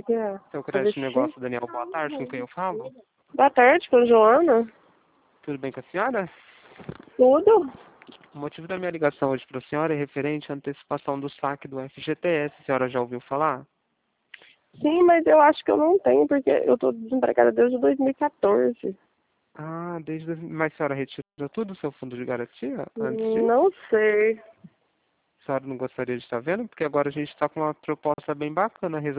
que é? Seu Pra crédito vestir? negócio, Daniel, boa tarde, com quem eu falo? Boa tarde, com Joana. Tudo bem com a senhora? Tudo? O motivo da minha ligação hoje para a senhora é referente à antecipação do saque do FGTS. A senhora já ouviu falar? Sim, mas eu acho que eu não tenho, porque eu tô desempregada desde 2014. Ah, mas a senhora retirou tudo do seu fundo de garantia antes disso? Não sei. A senhora não gostaria de estar vendo? Porque agora a gente está com uma proposta bem bacana,